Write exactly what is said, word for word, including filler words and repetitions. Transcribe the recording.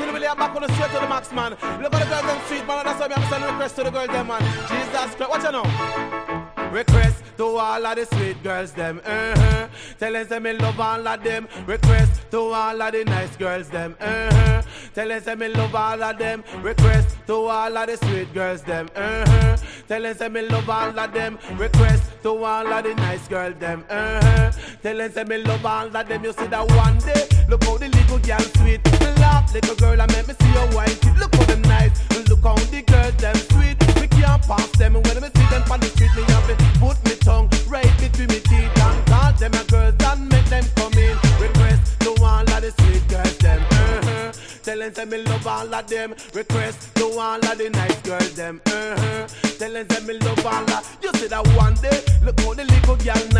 Willie Willie, I'm back on the straight to the max, man. Look at the girls, them sweet, man. That's why I'm sending request to the girls, them, man. Jesus Christ, what you know? Request to all of the sweet girls, them, uh-huh. Tell them me love all of them. Request to all of the nice girls, them, uh-huh. Tell them me love all of them. Request to all of the sweet girls, them, uh-huh. Tell them me love all of them. Request to all of the nice girls, them, uh-huh. Tell them me love all of them. You see that one day, look how the little girl sweet. Laugh, little girl, I make me see your white teeth. Look how them nice, look how the girls them sweet. We can't pass them, and when I see them on the street, me have to put me tongue right between me teeth and call them a girls and make them come in. Request to all of the sweet girls, them, uh-huh. Tell them say me love all of them. Request to all of the nice girls, them, uh-huh. Tell them say me love all of. You see that one day, look how the little girl